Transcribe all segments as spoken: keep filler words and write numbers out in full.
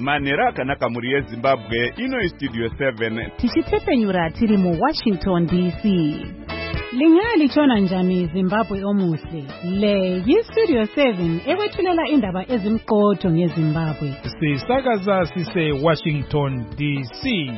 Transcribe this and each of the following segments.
Manera akanaka muri yeZimbabwe ino Studio seven. Tichitepenyura tiri mu Washington D C. Lingali chona njani Zimbabwe omuhle. Le yi Studio seven ewethulela indaba ezimqotho ngeZimbabwe. Sisakaza sise Washington D C.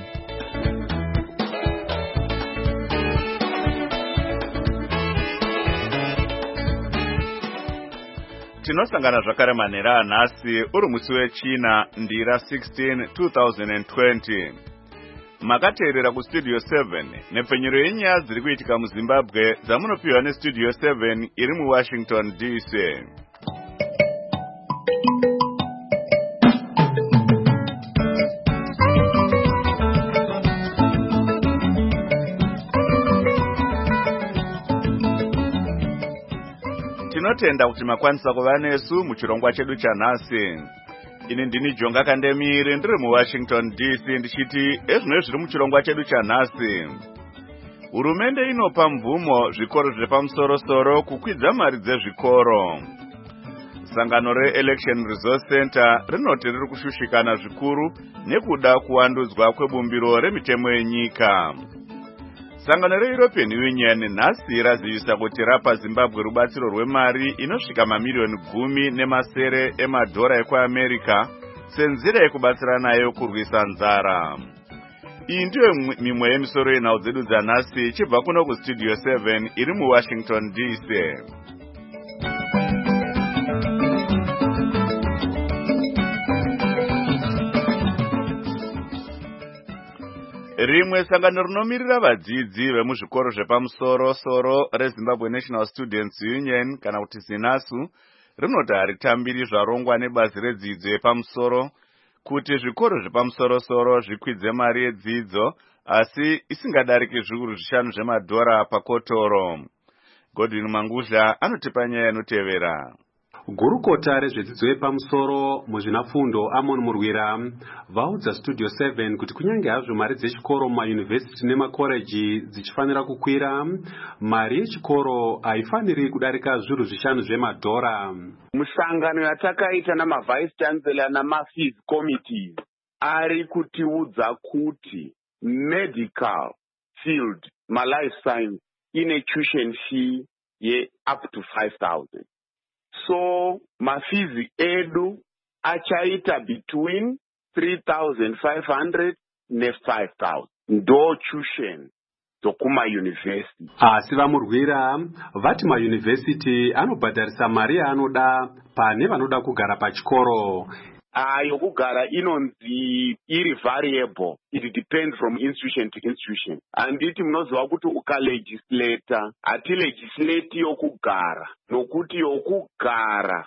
Tinosangana zvakare manera nhasi uri musi wechina ndira sixteen two thousand twenty. Makateerera ku Studio seven nepfenyero yenyaya dziri kuitika muZimbabwe dzamunopiwa neStudio seven iri mu Washington D C. Tinotenda kuti makwanisa kuva nesu muchirongwa chedu chanhasi. Ini ndini Jonga Kandemiri ndiri mu Washington D C ndichiti ezvino zviri muchirongwa chedu chanhasi. Hurumende inopa mvumo zvikoro zvepamusoro-soro kukwidza mari dzezvikoro. Sangano reElection Resource Center rinoti riri kushushikana zvikuru nekuda kuwandudzwa kwebumbiro remitemo yenyika. Sangano reEuropean Union nhasi razivisa kuti rapa Zimbabwe rubatsiro rwemari inosvika mamiliyoni gumi nemasere emadhora ekuAmerica senzira yekubatsira nayo kurwisa nzara. Iyi ndiyo mimwe yemisoro yenhau dzedu dzanhasi ichibva kuno kuStudio seven iri mu Washington D C. Rimwe sangano rinomirira vadzidzi vemuzvikoro zvepamusoro-soro reZimbabwe National Students Union kana kuti ZINASU rinoti haritambiri zvarongwa nebazi redzidzo yepamusoro kuti zvikoro zvepamusoro-soro zvikwidze mari yedzidzo asi isingadariki zviuru zvishanu zvemadhora pakotoro. Godwin Mangudla anotipa nyaya inotevera. Gurukota rezvedzidzo yepamusoro muzvinafundo Amon Murwira vaudza Studio seven kuti kunyange hazvo mari dzechikoro mumayunivhesiti nemakoreji dzichifanira kukwira, mari yechikoro haifaniri kudarika zviuru zvishanu zvemadhora. Musangano yatakaita namavice chancellor namafees committees ari kutiudza kuti medical field malife science ine tuition fee ye up to five thousand. So mafizi edu achaita between three thousand five hundred ne five thousand. Ndo tuition dokuma university. Asi vamurwira vati mauniversity anobhadharisa mari anoda pane vanoda kugara pachikoro. Ayo kugara inonzi iri variable. It depends from institution to institution. Anditi munoziva kuti ukalegislata ati legislate yokugara nokuti yokugara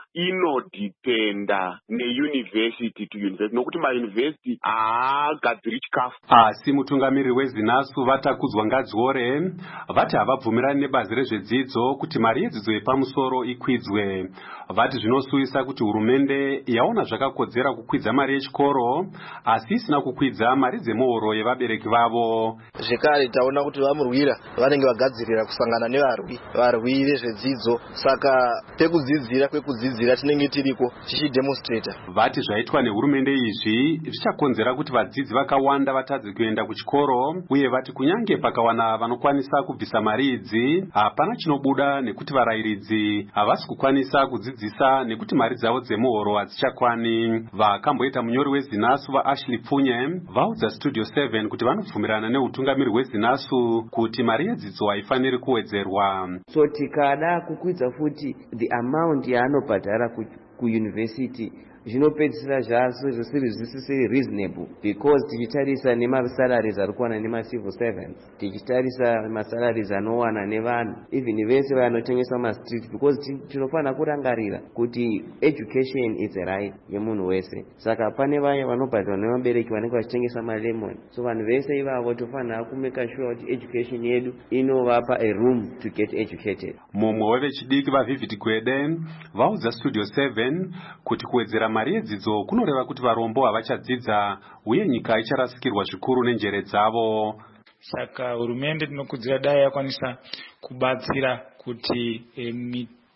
inodependa neuniversity to university nokuti mauniversity haagadziri chikafu. Asi mutungamiriri weZINASU vatakudzwa Ngadziore vati havabvumirani nebazi rezvedzidzo kuti mari yedzidzo yepamusoro ikwidzwe. Vati zvinosuyisa kuti hurumende yaona zvakakodzera kukwidza mari yechikoro asi isina kukwidza mari dzemuhoro yevabereki vavo. Zvekare taona kuti vamurwira vanenge vagadzirira kusangana nevarwi varwi vezvedzidzo, saka pekudzidzira kwekudzidzira tinenge tiriko tichidemonstrata. Vati zvaitwa nehurumende izvi zvichakonzera kuti vadzidzi vakawanda vatadze kuenda kuchikoro, uye vati kunyange pakawana vanokwanisa kubvisa mari idzi hapana chinobuda nekuti varayiridzi havasi kukwanisa kudzidzisa nekuti mari dzavo dzemuhoro hadzichakwani. Vakamboita munyori weZINASU vaAshley Pfunye vaudza Studio seven kuti vanobvumirana neutungamiri hweZINASU kuti mari yedzidzo haifaniri kuwedzerwa. So tikada kukwidza futi the amount yaanobhadhara kuuniversity zvinopedzisira zvaso zvisiri zvisiri reasonable, because tichitarisa nemasalaries ari kuwana nemacivil servants, tichitarisa masalaries anowana nevanhu even vese vanotengesa mastreet, because tinofanira kurangarira kuti education is a right yemunhu wese. Saka pane vaya vanobhadharwa nevabereki vanenge vachitengesa malemon, so vanhu vese ivavo tofanira kumeka sure kuti education yedu inovapa a room to get educated. Mumwe wevechidiki vaVivid Gwede vaudza Studio seven kuti kuwedzera mari yedzidzo kunoreva kuti varombo havachadzidza uye nyika icharasikirwa zvikuru nenjere dzavo. Saka hurumende tinokudzira dai yakwanisa kubatsira kuti e,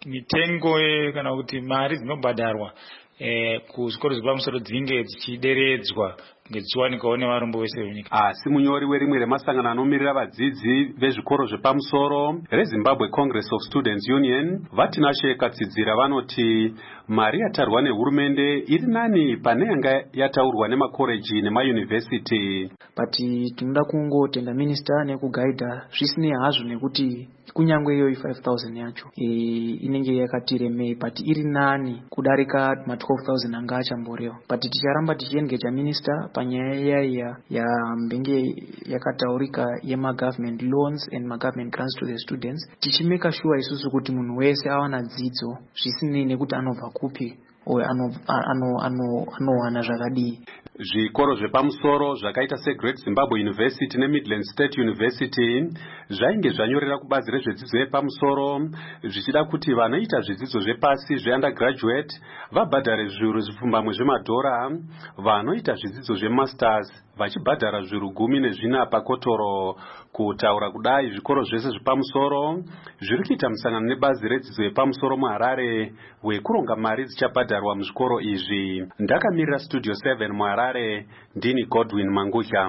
mitengo kana kuti mari dzinobhadharwa eh kuzvikoro zvepamusoro dzinge dzichideredzwa ngechiwanikawo nevarombo vese venyika. Asi munyori werimwe remasangano anomirira vadzidzi vezvikoro zvepamusoro reZimbabwe Congress of Students Union Vatinashe Katsidzira vanoti mari yatarwa nehurumende iri nani pane yanga yataurwa nemakoreji nemayunivhesiti. But tinoda kungotenda minister nekugaidha zvisinei hazvo nekuti kunyangwe iyoyi five thousand yacho e, inenge yakatiremei but iri nani kudarika ma twelve thousand anga achamborewa. But ticharamba tichiengeja minister panyaya ya ya mbenge yakataurika yema government loans and ma government grants to the students, tichimeka sure isusu kuti munhu wese awana dzidzo zvisinei nekuti anobva kupi o ano ano ano anowana zvakadii. Zvikoro zvepamusoro zvakaita seGreat Zimbabwe University neMidland State University zvainge zvanyorera kubazi rezvedzidzo yepamusoro zvichida kuti vanoita zvidzidzo zvepasi zveundergraduate vabhadhare zviuru zvipfumbamwe zvemadhora, vanoita zvidzidzo zvemasters vachibhadhara zviuru gumi nezvina pakotoro. Kutaura kudai zvikoro zvese zvepamusoro zviri kuita musangano nebazi redzidzo yepamusoro muHarare wekuronga mari dzichabhadharwa muzvikoro izvi. Ndakamirira Studio seven muHarare, ndini Godwin Mangusha.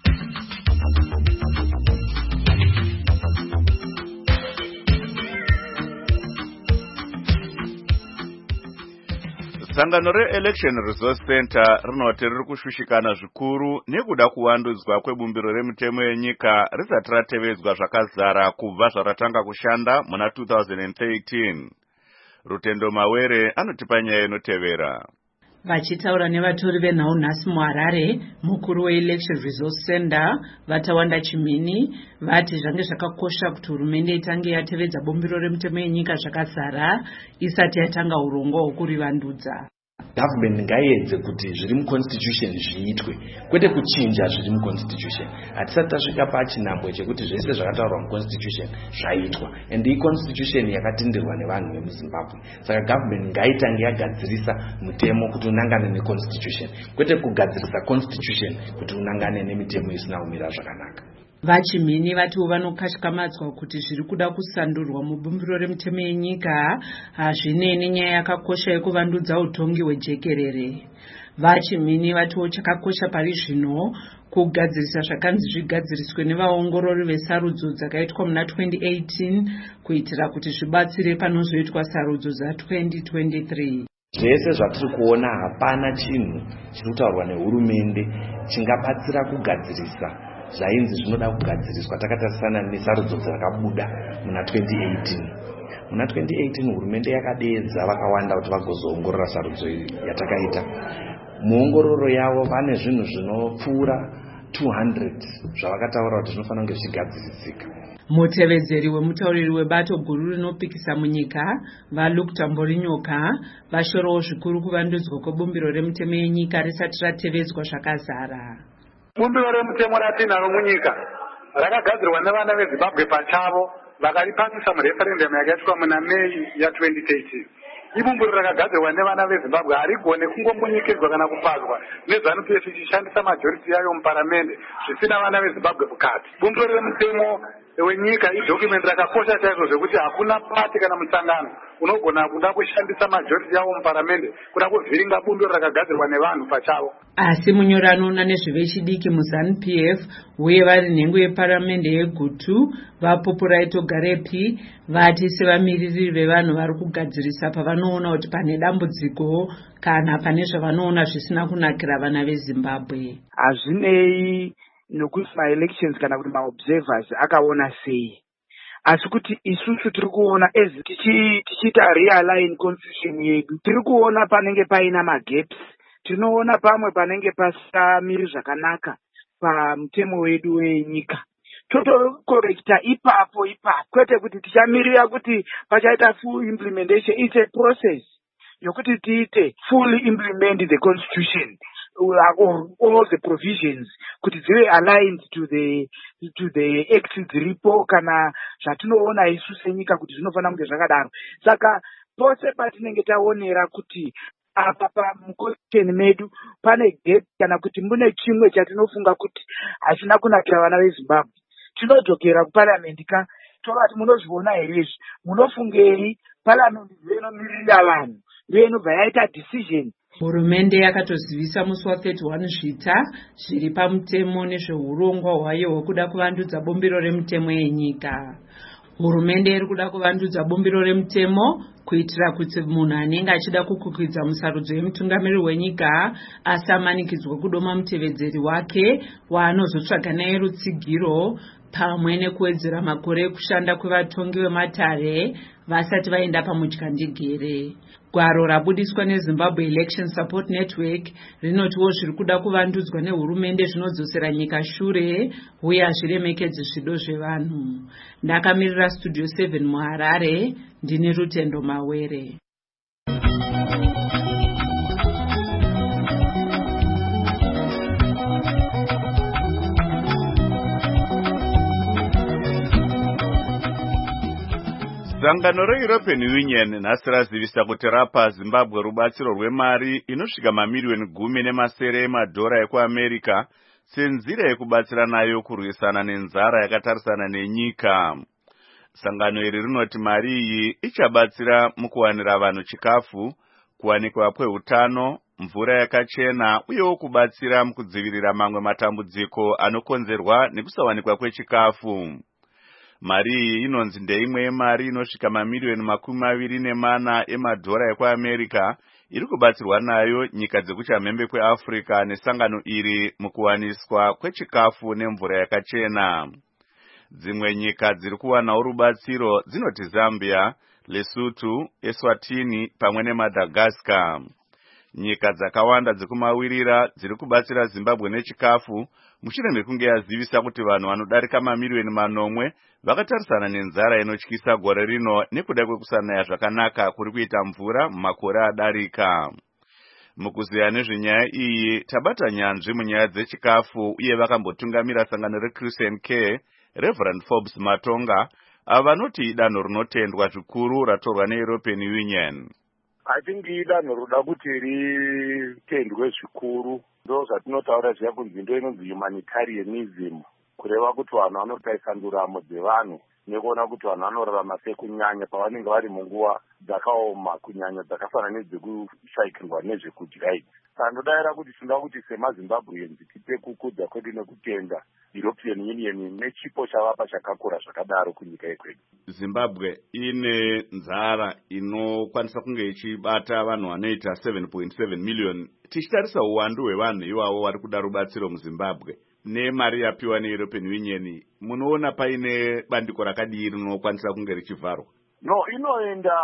Sangano re-Election Resource Center rinoti riri kushushikana zvikuru nekuda kuwandudzwa kwebumbiro remitemo yenyika risati ratevedzwa zvakazara kubva zvaratanga kushanda muna two thousand thirteen. Rutendo Mawere anotipa nyaya inotevera. Vachitaura nevatori venhau nhasi muHarare, mukuru we-Election Resource Center Vatawanda Chimini vati zvange zvakakosha kuti hurumende itange yatevedza bumbiro remitemo yenyika zvakazara isati yatanga urongwa hwokurivandudza. Government ngaiedze kuti zviri muconstitution zviitwe, kwete kuchinja zviri muconstitution. Hatisati tasvika pachinhambwe chekuti zvese zvakataurwa muconstitution zvaitwa, and iyi constitution yakatenderwa nevanhu vemuZimbabwe. Saka government ngaitange yagadzirisa mutemo kuti unangane neconstitution, kwete kugadzirisa constitution kuti unangane nemitemo isina kumira zvakanaka. Vachimini vatiwo vanokashkamadzwa kuti zviri kuda kusandurwa mubumbiro remitemo yenyika hazvine nenyaya yakakosha yekuvandudza utongi hwejekerere. Vachimini vatiwo chakakosha pari zvino kugadzirisa zvakanzi zvigadziriswe nevaongorori vesarudzo dzakaitwa muna twenty eighteen kuitira kuti zvibatsire panozoitwa sarudzo za twenty twenty-three. Zvese zvatiri kuona hapana chinhu chiri kutaurwa nehurumende chingabatsira kugadzirisa zvainzi zvinoda kugadziriswa takatarisana nesarudzo dzakabuda muna twenty eighteen. Muna twenty eighteen hurumende yakadedza vakawanda kuti vagozoongorora sarudzo yatakaita. Muongororo yavo vane zvinhu zvinopfuura two hundred zvavakataura kuti zvinofanira kunge zvigadzirisika. Mutevedzeri wemutauriri webato guru rinopikisa munyika vaLukta Mborinyoka vashorowo zvikuru kuvandudzwa kwebumbiro remitemo yenyika risati ratevedzwa zvakazara. Bumbiro remitemo ratinaro munyika rakagadzirwa nevana veZimbabwe pachavo vakaripasisa mureferendum yakaitwa muna Mei ya twenty thirteen. Ibumbiro rakagadzirwa nevana veZimbabwe harigone kungomunyikirwa kana kupazwa neZANU P F ichishandisa majority yayo muparamende zvisina vana veZimbabwe mukati. Bumbiro remitemo wenyika idocument rakakosha chaizvo zvekuti hakuna pati kana musangano unogona kuda kushandisa majority yawo muparamende kuda kuvhiringa bumbiro rakagadzirwa nevanhu pachavo. Asi munyori anoona nezvevechidiki muZANU P F uye vari nhengo yeparamende yegutu vaPopuraito Garepi vati sevamiriri vevanhu vari kugadzirisa pavanoona kuti pane dambudziko kana pane zvavanoona zvisina kunakira vana veZimbabwe. Hazvinei nokuti ma-elections kana kuti ma-observers akaona sei, asi kuti isusu tiri kuona ezi tichiita realign constitution yedu tiri kuona panenge paina magaps, tinoona pamwe panenge pasamiri zvakanaka pamutemo wedu wenyika. Totokorekta ipapo ipapo, kwete kuti tichamirira kuti pachaita full implementation. It's a process yokuti tiite fully implement the constitution or all the provisions kuti dzive aligned to the to the act dziripo kana zvatinoona isu senyika kuti zvinofanira kunge zvakadaro. Saka pose patinenge taonera kuti apa pamuconstitution medu pane gap kana kuti mune chimwe chatinofunga kuti hachina kunakira vana veZimbabwe, tinodzokera kuparliament ka tovati munozviona here izvi, munofungei parliament ndiyo inomirira vanhu, ndiyo inobva yaita decision. Hurumende yakatozivisa musi wa31 Zvita zviri pamutemo nezveurongwa hwayo hwekuda kuvandudza bumbiro remutemo yenyika. Hurumende iri kuda kuvandudza bumbiro remutemo kuitira kuti munhu anenge achida kukukwidza musarudzo yemutungamiriri wenyika asamanikidzwa kudoma mutevedzeri wake waanozotsvaga naye rutsigiro, pamwe nekuwedzera makore ekushanda kwevatongi vematare vasati vaenda pamudyandigere. Gwaro rabudiswa neZimbabwe Election Support Network rinotiwo zviri kuda kuvandudzwa nehurumende zvinodzosera nyika shure uye hazviremekedzi zvido zvevanhu. Ndakamirira Studio seven muHarare, ndini Rutendo Mawere. Sangano reEuropean Union nhasi razivisa kuti rapa Zimbabwe rubatsiro rwemari inosvika mamiliyoni gumi nemasere emadhora ekuAmerica senzira yekubatsira nayo kurwisana nenzara yakatarisana nenyika. Sangano iri rinoti mari iyi ichabatsira mukuwanira vanhu chikafu, kuwanikwa kweutano, mvura yakachena uyewo kubatsira mukudzivirira mamwe matambudziko anokonzerwa nekusawanikwa kwechikafu. Mari iyi inonzi ndeimwe yemari inosvika mamiliyoni makumi maviri nemana emadhora ekuAmerica iri kubatsirwa nayo nyika dzekuchamhembe kweAfrica nesangano iri mukuwaniswa kwechikafu nemvura yakachena. Dzimwe nyika dziri kuwanawo rubatsiro dzinoti Zambia, Lesotho, Eswatini pamwe neMadagascar. Nyika dzakawanda dzekumawirira dziri kubatsira Zimbabwe nechikafu mushure mekunge yazivisa kuti vanhu vanodarika mamiliyoni manomwe vakatarisana nenzara inotyisa gore rino nekuda kwekusanaya zvakanaka kuri kuita mvura mumakore adarika. Mukuziya nezvenyaya iyi tabata nyanzvi munyaya dzechikafu uye vakambotungamira sangano reChristian Care, Reverend Forbes Matonga, ava vanoti idanho rinotendwa zvikuru ratorwa neEuropean Union. I think idanho roda kuti ritendwe zvikuru, ndo zvatinotaura zviya kunzi ndo inonzi humanitarianism, kureva kuti vanhu vanotaisa nduramo dzevanhu nekuona kuti vanhu vanorarama sei kunyanya pavanenge vari munguva dzakaoma, kunyanya dzakafanana nedzekushayikirwa nezvekudya idzi. Tandodayira kuti tinga kuti semaZimbabweans tipe kukudza kwedu nekutenda European Union nechipo chavapa chakakura zvakadaro kunyika yekwedu. Zimbabwe ine nzara inokwanisa kunge ichibata vanhu vanoita seven point seven million. Tichitarisa uwandu hwevanhu ivavo vari kuda rubatsiro muZimbabwe nemari yapiwa neEuropean Union, munoona paine bandiko rakadii rinokwanisa kunge richivharwa? No, inoenda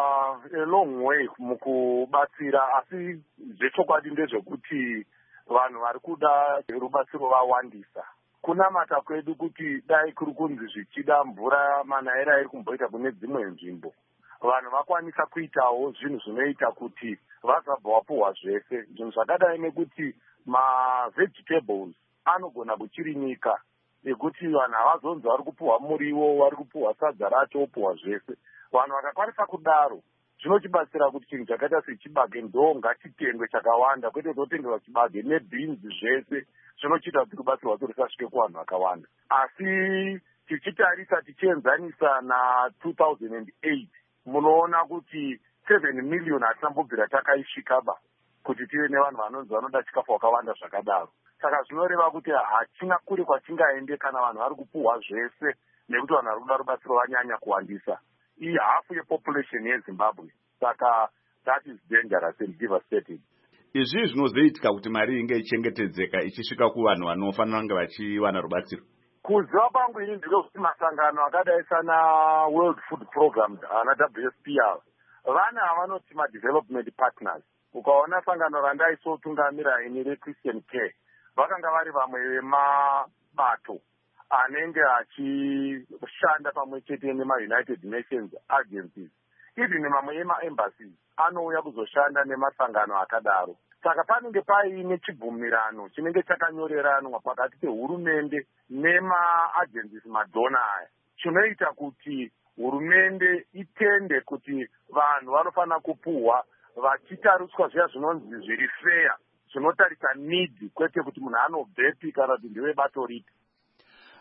a long way mukubatsira, asi zvechokwadi ndezvekuti vanhu vari kuda rubatsiro vawandisa. Kunamata kwedu kuti dai kuri kunzi zvichida mvura manaira iri kumboita kune dzimwe nzvimbo, vanhu vakwanisa kuitawo zvinhu zvinoita kuti vazabva vapuhwa zvese. Zvinhu zvakadai nekuti mavegetables anogona kuchirimika, ekuti vanhu havazonzi vari kupuhwa muriwo, vari kupuhwa sadza racho, opuhwa zvese. Vanhu vakakwanisa kudaro zvinochibatsira kuti chinhu chakaita sechibage ndo ngachitengwe chakawanda, kwete kutotengerwa chibage nebeans zvese, zvinochiita kuti rubatsiro rwacho rusasvike kuvanhu vakawanda. Asi tichitarisa tichienzanisa na two thousand eight, munoona kuti seven million hatisambobvira takaisvikaba kuti tive nevanhu vanonzi vanoda chikafu wakawanda zvakadaro. Saka zvinoreva kuti hachina kure kwatingaende kana vanhu vari kupuhwa zvese, nekuti vanhu vari kuda rubatsiro vanyanya kuwandisa. Iyi hafu yepopulation yeZimbabwe. Saka that is dangerous and devastating. Izvi zvinozoitika kuti mari inge ichengetedzeka ichisvika kuvanhu vanofanira kunge vachiwana rubatsiro. Kuziva kwangu ini ndinokuti masangano akadai sana World Food Program ana W F P ava vana vanoti ma-development partners. Ukaona sangano randaisotungamira ini reChristian Care, vakanga vari vamwe vemabato anenge achishanda pamwe chete nema-United Nations agencies, even mamwe ema-embassies anouya kuzoshanda nemasangano akadaro. Saka panenge paine chibvumirano chinenge chakanyoreranwa pakati pehurumende nema-agencies madhona aya, chinoita kuti hurumende itende kuti vanhu vanofanira kupuhwa vachitariswa zviya zvinonzi zviri fair, zvinotarisa need, kwete kuti munhu anobvepi kana kuti ndiwe bato ripi.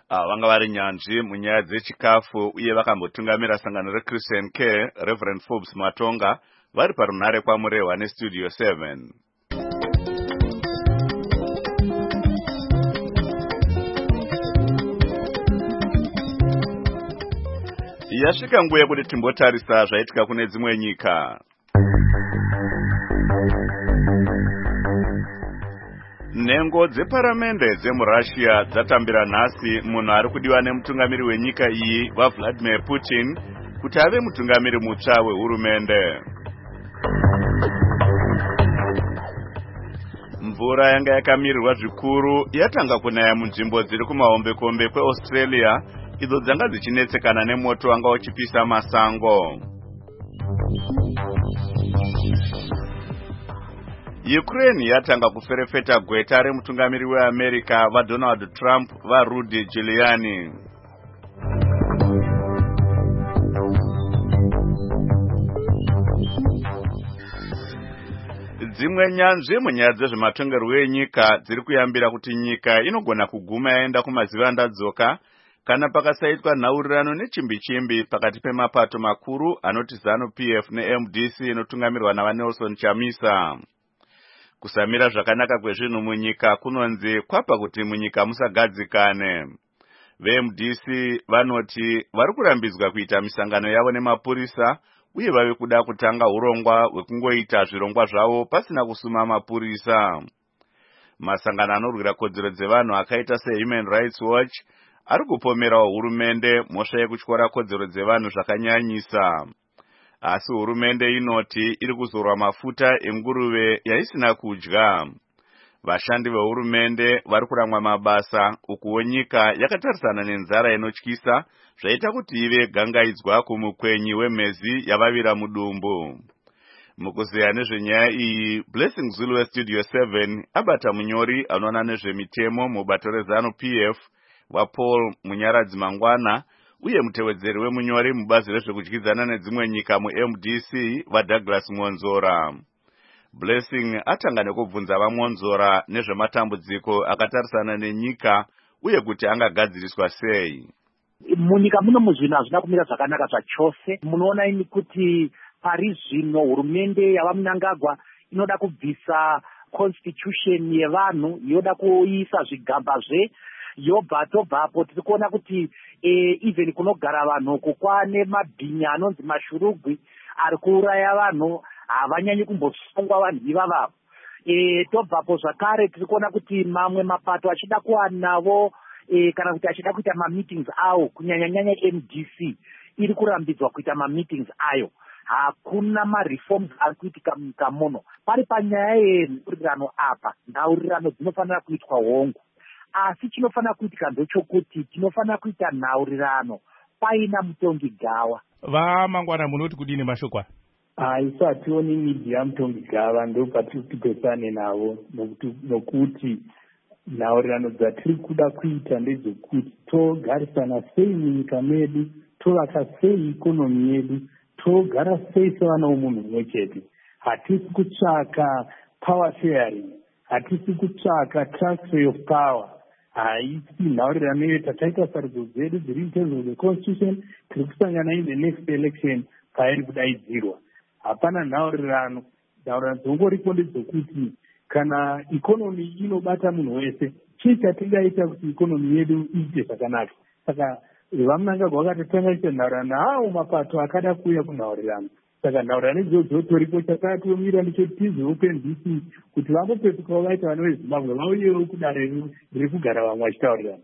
ava vanga vari nyanzvi munyaya dzechikafu uye vakambotungamira sangano reChristian Care, Reverend Forbes Matonga, vari parunhare kwamurehwa nestudio seven. Yasvika nguva yekuti timbotarisa zvaitika kune dzimwe nyika. Nhengo dzeparamende dzemuRussia dzatambira nhasi munhu ari kudiwa nemutungamiri wenyika iyi vaVladimir Putin kuti ave mutungamiri mutsva wehurumende. Mvura yanga yakamirirwa zvikuru yatanga kunaya munzvimbo dziri kumahombekombe kweAustralia idzo dzanga dzichinetsekana nemoto wanga uchipisa masango. Ukraine yatanga kuferefeta gweta remutungamiri weAmerica vaDonald Trump vaRudy Giuliani. Dzimwe nyanzvi munyaya dzezvematongerwo enyika dziri kuyambira kuti nyika inogona kuguma yaenda kumazivandadzoka kana pakasaitwa nhaurirano nechimbi-chimbi pakati pemapato makuru anoti ZANU-P F neM D C inotungamirwa navaNelson Chamisa. Kusamira zvakanaka kwezvinhu munyika kunonzi kwapa kuti munyika musagadzikane. VeM D C vanoti vari kurambidzwa kuita misangano yavo nemapurisa uye vave kuda kutanga urongwa hwekungoita zvirongwa zvavo pasina kusuma mapurisa. Masangano anorwira kodzero dzevanhu akaita seHuman Rights Watch ari kupomerawo hurumende mhosva yekutyora kodzero dzevanhu zvakanyanyisa. Asi hurumende inoti iri kuzorwa mafuta enguruve yaisina kudya. Vashandi vehurumende vari kuramwa mabasa ukuwo nyika yakatarisana nenzara inotyisa zvaita kuti ive gangaidzwa kumukwenyi wemhezi yavavira mudumbu. Mukuzeya nezvenyaya iyi, Blessing Zulu weStudio seven abata munyori anoona nezvemitemo mubato reZANU-P F vaPaul Munyaradzi Mangwana uye mutevedzeri wemunyori mubazi rezvekudyidzana nedzimwe nyika muM D C vaDouglas Monzora. Blessing atanga nekubvunza vaMonzora nezvematambudziko akatarisana nenyika uye kuti angagadziriswa sei. Munyika muno muzvino hazvina kumira zvakanaka zvachose. Munoona ini kuti pari zvino hurumende yavaMnangagwa inoda kubvisa constitution yevanhu, yoda kuisa zvigambazve, yobva tobvapo tiri kuona kuti e, even kunogara vanhu kukwane mabhinya anonzi mashurugwi ari kuuraya vanhu havanyanyi kumbosungwa vanhu ivavavo. E, tobvapo zvakare tiri kuona kuti mamwe mapato achida kuwanavo e, kana kuti achida kuita mameetings awo kunyanyanyanya M D C iri kurambidzwa kuita mameetings ayo. Hakuna mareforms ari kuitika munyika muno. Pari panyaya yenhaurirano apa, nhaurirano dzinofanira kuitwa hongu. Asi chinofanira kuitika ndechokuti tinofanira kuita nhaurirano paina mutongi gawa. VaMangwana munoti kudini mashokwa? Isu hationi midhi yamutongi gava, ndo patiri kupesane navo nokuti nhaurirano dzatiri kuda kuita ndedzokuti togarisana sei munyika medu, tovaka sei ikonomi yedu, togara sei sevana vomunhu mumwe chete. Hatisi kutsvaka power sharing, hatisi kutsvaka transfer of power. Haisi nhaurirano iyo tataita sarudzo dzedu dziri in terms of the constitution, tiri kusangana in the next election pairi kudaidzirwa. Hapana nhaurirano. Nhaurirano dzongoripo ndedzokuti kana ikonomi inobata munhu wese, chii chatingaita kuti ikonomi yedu iite zvakanaka. Saka vaMnangagwa vakatotanga kuita nhaurirano hawo mapato akada kuuya kunhaurirano. Saka nhaurirano idzodzo toripo chakatomira ndechoti tizope D C kuti vambopetukawo vaita vana veZimbabwe vauyewo kudare riri kugara vamwe vachitaurirana.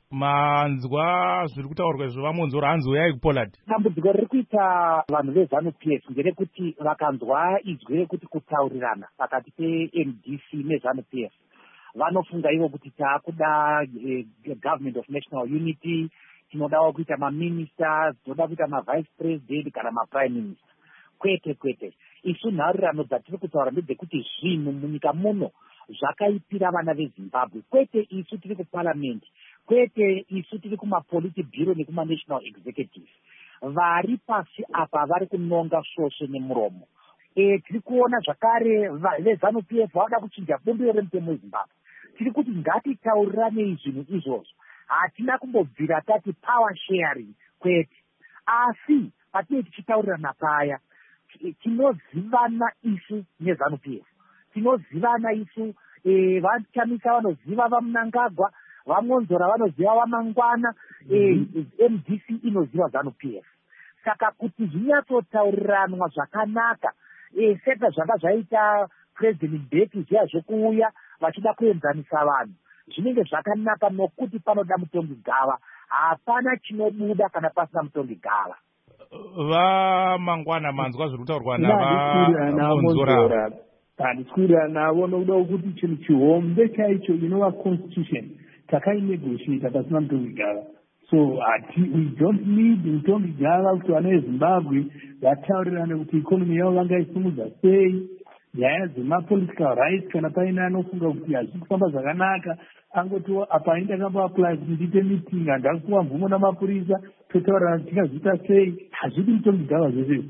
Manzwa zviri kutaurwa zvevaMonzora hanzoyai kuPoland. Dambudziko riri kuita vanhu veZANU-P F nderekuti vakanzwa izwi rekuti kutaurirana pakati peM D C neZANU-P F vanofunga ivo kuti taakuda eh, government of national unity, tinodawo kuita maministers, tinoda kuita mavice president kana maprime minister. Kwete kwete, isu nhaurirano dzatiri kutaura ndedzekuti zvinhu munyika muno zvakaipira vana veZimbabwe. Kwete isu tiri kuparliament, kwete isu tiri kumapolity bureau nekuma-national executive. Vari pasi apa vari kunonga svosve nemuromo. E, tiri kuona zvakare veZANU-P F vada kuchinja bumbiro remutemo weZimbabwe. Tiri kuti ngatitaurirane zvinhu izvozvo. hatina kumbobvira tati power sharing kwete, asi patinenge tichitaurirana paya tinozivana isu neZANU-P F, tinozivana isu vachamisa vanoziva vaMnangagwa, vaMonzora vanoziva vaMangwana, M D C inoziva ZANU-P F. Saka kuti zvinyatsotaurirana zvakanaka, seka zvanga zvaita President Mbeki zviya zvokuuya vachida kuenzanisa vanhu, zvinenge zvakanaka nokuti panoda mutongi gava, hapana chinobuda kana pasina mutongi gava. VaMangwana manzwa zviri kutaurwa navaMonzora. Handiswira navo nokuda kuti chinhu chihombe chaicho inova constitution takainegotiata pasina mutongi gava. So ati we don't need mutongi gava kuti vana veZimbabwe vataurirane kuti ikonomi yavo vangaisimudza sei, nyaya dzemapolitical rights kana paine anofunga kuti hazvisi kufamba zvakanaka angoti apa indakambaapply kuti ndiite meeting handakupuwa mvumo namapurisa totaurirana kuti tingazviita sei, hazvidi mutongi gava zvese.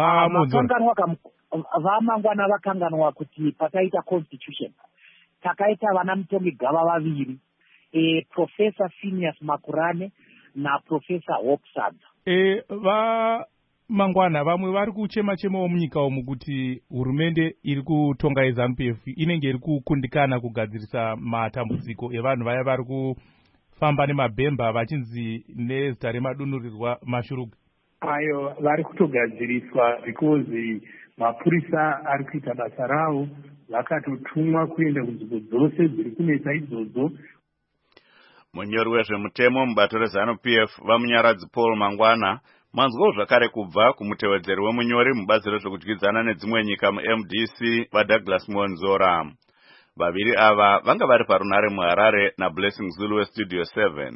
VaMangwana vakanganwa kuti pakaita constitution takaita vana mutongi gava vaviri, e, Professor Phineas Makurane na Professor Hope Sadza. E, VaMangwana vamwe vari kuchema chemawo munyika umu kuti hurumende iri kutonga yeZANU-P F inenge iri kukundikana kugadzirisa matambudziko evanhu vaya vari kufamba nemabhemba vachinzi nezita remadunurirwa mashuruga. Ayo vari kutogadziriswa because mapurisa ari kuita basa ravo, vakatotumwa kuenda kunzvimbo dzose dziri kunetsa idzodzo. Munyori wezvemutemo mubato reZANU-P F vamunyaradzi Paul Mangwana manzwawo zvakare kubva kumutevedzeri wemunyori mubazi rezvekudyidzana nedzimwe nyika mu-M D C vaDouglas Monzora. Vaviri ava vanga vari parunare muHarare naBlessing Zulu weStudio seven.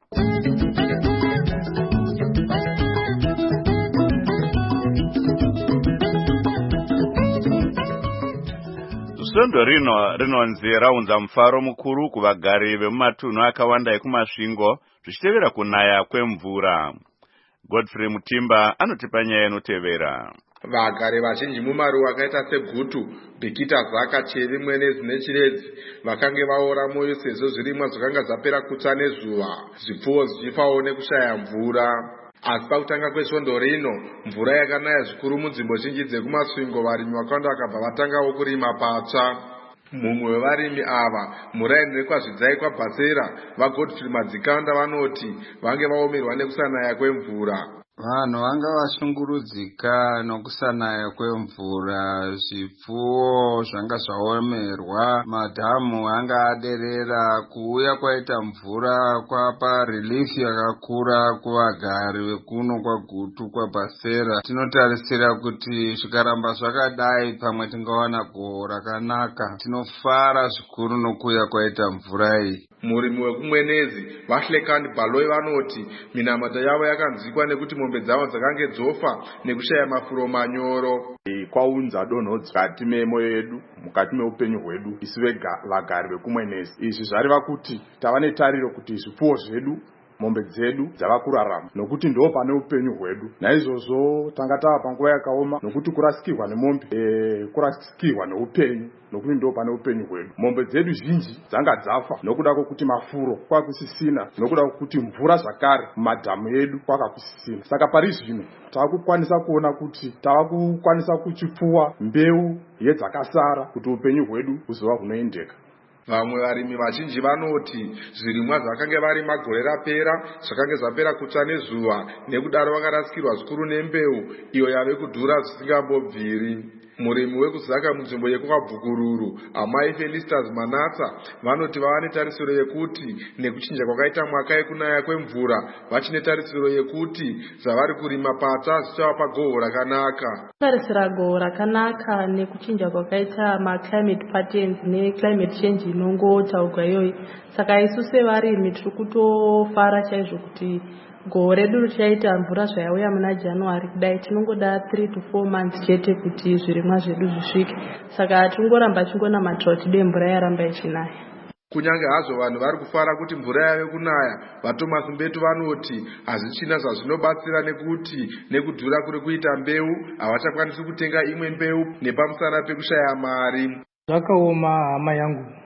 Svondo rino rinonzi raunza mufaro mukuru kuvagari vemumatunhu akawanda ekumasvingo zvichitevera kunaya kwemvura. Godfrey Mutimba anotipa nyaya inotevera. Vagari vazhinji mumaruwa akaita seGutu, Bhikitazaka, Chevi, Mwenezi neChiredzi vakange vaora moyo sezvo zvirimwa zvakanga zvapera kutsva nezuva, zvipfuwo zvichifawo nekushaya mvura. Asi pakutanga kwesvondo rino, mvura yakanaya zvikuru munzvimbo zhinji dzekumasvingo, varimi vakawanda vakabva vatangawo kurima patsva. Mumwe wevarimi ava, muraini kwazvidzai kwaBhasera, vaGodfrey Madzikanda vanoti vange vaomerwa nekusanaya kwemvura. Vanhu vanga vashungurudzika nokusanaya kwemvura, zvipfuwo zvanga zvaomerwa, madhamu anga aderera, kuuya kwaita mvura kwapa relief yakakura kuvagari vekuno kwaGutu kwaBhasera. Tinotarisira kuti zvikaramba zvakadai pamwe tingawana gohwo rakanaka. Tinofara zvikuru nokuuya kwaita mvura iyi. Murimi wekumwenezi vaHlekani Baloyi vanoti minamata yavo yakanzwikwa nekuti mombe dzavo dzakange dzofa nekushaya mafuro manyoro. Kwaunza donho mukati memwoyo yedu, mukati meupenyu hwedu isi vagari vekumwenezi. Izvi zvareva kuti tava netariro kuti zvipfuwo zvedu, mombe dzedu dzava kurarama nokuti ndo pane upenyu hwedu. Naizvozvo tanga tava panguva yakaoma nokuti kurasikirwa nemombe e, kurasikirwa neupenyu nokuti ndo pane upenyu hwedu. Mombe dzedu zhinji dzanga dzafa nokuda kwokuti mafuro kwakusisina, nokuda kwokuti mvura zvakare mumadhamu edu kwakakusisina. Saka pari zvino tava kukwanisa kuona kuti tava kukwanisa kuchipfuwa mbeu yedzakasara kuti upenyu hwedu huzova hunoendeka. Vamwe varimi vazhinji vanoti zvirimwa zvakange vari magore rapera zvakange zvapera kutsva nezuva, nekudaro vakarasikirwa zvikuru nembeu iyo yave kudhura zvisingambobviri. Murimi wekuzaka munzvimbo yekumaBhukururu, amai Felicitas Manatsa vanoti vava netarisiro yekuti nekuchinja kwakaita mwaka yekunaya kwemvura, vachine tarisiro yekuti zvavari kurima patsva zvichava pagohwo rakanaka. Tarisira gohwo rakanaka nekuchinja kwakaita maclimate patterns neclimate change inongotaurwa iyoyi. Saka isu sevarimi tiri kutofara chaizvo kuti gohwo redu richaita mvura zvayauya muna January kudai tinongoda three to four months chete kuti zvirimwa zvedu zvisvike. Saka tingoramba chingonamatira kuti dei mvura yaramba ichinaya. Kunyange hazvo vanhu vari kufara kuti mvura yave kunaya, vaThomas Mbetu vanoti hazvichina zvazvinobatsira nekuti nekudhura kuri kuita mbeu havachakwanisi kutenga imwe mbeu nepamusana pekushaya mari. Zvakaoma hama yangu,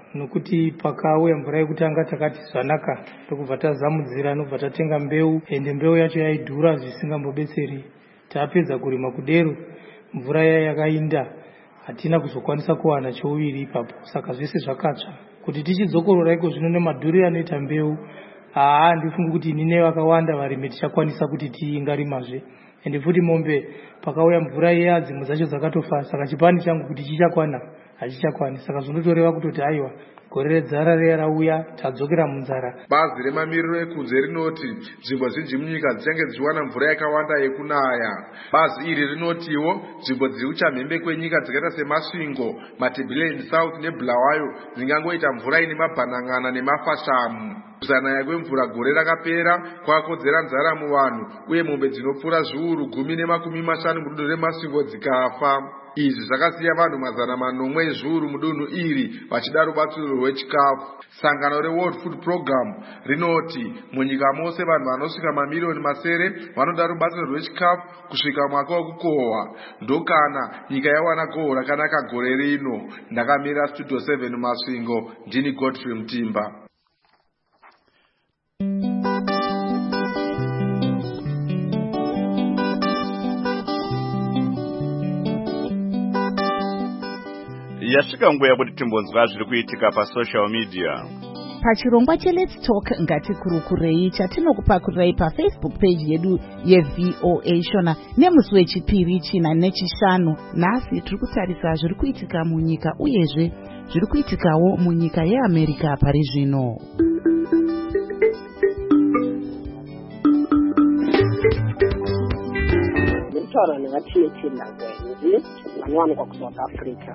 nokuti pakauya mvura yekutanga takati zvanaka tokubva tazamudzira nobva tatenga mbeu ende mbeu yacho yaidhura zvisingambobetseri. Tapedza kurima kudero mvura yaya yakainda hatina kuzokwanisa kuwana chouviri ipapo, saka zvese zvakatsva. Kuti tichidzokorora iko zvino nemadhuriro anoita mbeu, haa ndifunga kuti inine vakawanda varimi tichakwanisa kuti tiingarimazve. Ende futi mombe pakauya mvura iya dzimwe dzacho dzakatofa, saka chipani changu kuti chichakwana hachichakwani, saka zvinotoreva kutoti aiwa gore redzara riya rauya tadzokera munzara. Bazi remamiriro ekunze rinoti nzvimbo zhinji munyika dzichange dzichiwana mvura yakawanda yekunaya. Bazi iri rinotiwo nzvimbo dziri kuchamhembe kwenyika dzakaita semasvingo, Matabeleland South neBulawayo dzingangoita mvura ine mabhanan'ana nemafashamu. Kuzanaya kwemvura gore rakapera kwakodzera nzara muvanhu uye mombe dzinopfuura zviuru gumi nemakumi mashanu mudunhu remasvingo dzikafa. Izvi zvakasiya vanhu mazana manomwe ezviuru mudunhu iri vachida rubatsiro rwechikafu. Sangano reWorld Food Program rinoti munyika mose vanhu vanosvika mamiliyoni masere vanoda rubatsiro rwechikafu kusvika mwaka wekukohwa. Ndokana nyika yawana gohwo rakanaka gore rino. Ndakamira Studio seven Masvingo, ndini Godfrey Mutimba. Yasvika nguva yakuti timbonzwa zviri kuitika pasocial media. Pachirongwa cheLet's Talk ngatikurukurei chatinokupakurai paFacebook page yedu yeV O A Shona nemusi wechipiri china nechishanu. Nhasi tiri kutarisa zviri kuitika munyika uyezve zviri kuitikawo munyika yeAmerica pari zvino. Nditaura nevatinetenda kwenzi vanowanikwa kuSouth Africa.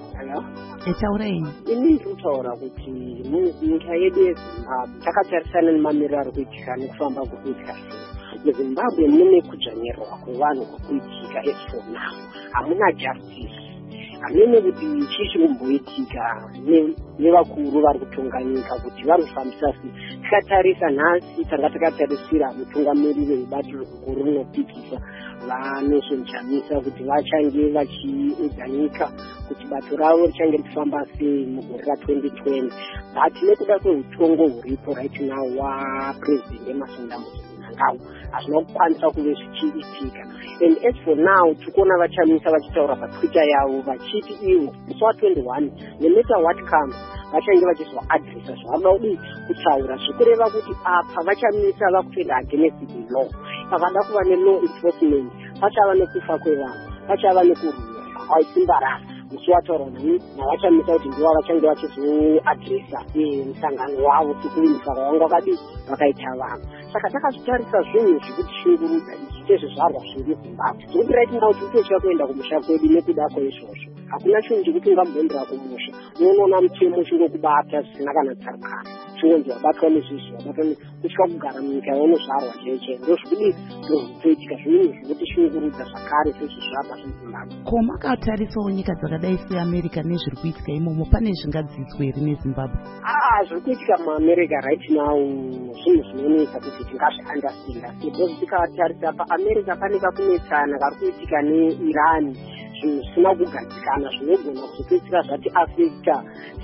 Etaurei. Ini ndikutaura kuti munyika yedu yeZimbabwe takatarisana nemamiriro ari kuitika nekufamba kuri kuitika. MuZimbabwe mune kudzvanyirwa kwevanhu kuri kuitika as for now. Hamuna justice. Hamene kuti chii chiri kumboitika nevakuru vari kutonga nyika kuti vari kufambisa sei. Tikatarisa nhasi tanga takatarisira mutungamiriri webato guru rinopikisa vanosonjamisa kuti vachange vachiudza nyika kuti bato ravo richange richifamba sei mugore ratwenty twenty. But nekuda kweutongo huripo right now waPresident Emmerson Mnangagwa hazvina kukwanisa kuve zvichiitika. And as for now tikuona vachamisa vachitaura patwitter yavo vachiti ivo musi wa21 no matter what comes vachange vachizoadresa zvavanoda kudii kutaura zvekureva kuti apa vachamisa vakutoenda against the law. Pakada kuva nelaw enforcement pachava nekufa kwevanhu, pachava nekurwira kwaisimbarara. Musi wataura navachamisa kuti ndivo vachange vachizoadresa musangano wavo sekuimisa kwavanga vakadii vakaita vanhu. Saka takazvitarisa zvinhu zvekutishungurudza izvi zvezvarwa zviri Zimbabwe. Zvekuti right now tinotochira kuenda kumusha kwedu nekuda kwaizvozvo. Hakuna chinhu chekuti ungamboendera kumusha unoona mutemo chingokubata zvisina kana tsarukano. Chingonzi wabatwa nezvizvi wabatwa kutya kugara munyika yaunozvarwa cheche. Ndozvekudii ndozvitoitika zvinhu zvekutishungurudza zvakare sezvezvapa zveZimbabwe. Ko makatarisawo nyika dzakadai seAmerica nezviri kuitika imomo pane zvingadzidzwa here neZimbabwe? Ah, zviri kuitika muAmerica right now zvinhu zvinonetsa kuti tingazviandastenda. Because tikatarisa paAmerica pane kakunetsana kari kuitika neIran zvinhu zvisina kugadzikana zvinogona kuzopedzisira zvati afekta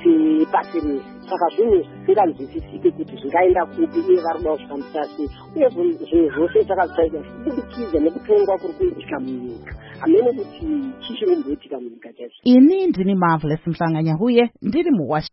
sepasi rese. Saka zvinhu zvisinganzwisisiki kuti zvingaenda kupi uye vari kuda kuzvifambisa sei. Uye zvinhu zvose takazvitaika zvirikubudikidza nekutongwa kuri kuitika munyika. Hamene kuti chii chiri kumboitika munyika chaizvo. Ini ndini Marvelous Mhlanganya uye ndiri muWashington.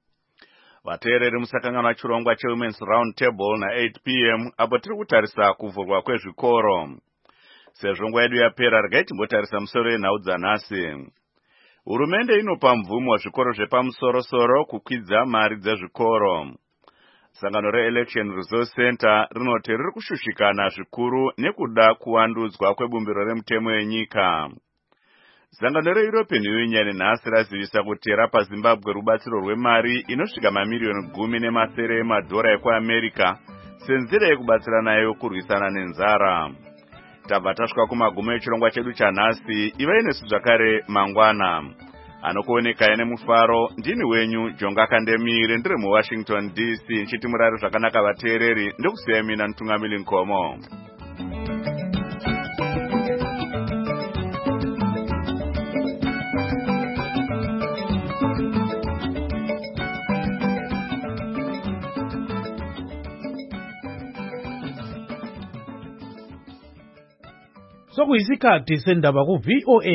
Vateereri musakangana chirongwa cheWomen's Round Table na eight p m apo tiri kutarisa kuvhurwa kwezvikoro. Sezvo nguva yedu yapera regai timbotarisa musoro yenhau dzanhasi. Hurumende inopa mvumo wezvikoro zvepamusoro-soro kukwidza mari dzezvikoro. Sangano reElection Resource Center rinoti riri kushushikana zvikuru nekuda kuwandudzwa kwebumbiro remutemo yenyika. Sangano reEuropean Union nhasi razivisa kuti rapa Zimbabwe rubatsiro rwemari inosvika mamiliyoni gumi nemasere emadhora ekuAmerica senzira yekubatsira nayo kurwisana nenzara. Tabva tasvika kumagumo echirongwa chedu chanhasi. Ivai nesu zvakare mangwana. Anokuonekaya nemufaro ndini wenyu Jonga Kandemire ndiri muWashington D C nchiti murari zvakanaka vateereri ndokusiya mina Ntungamili Nkomo. sokuyisikhathi sendaba ku-V O A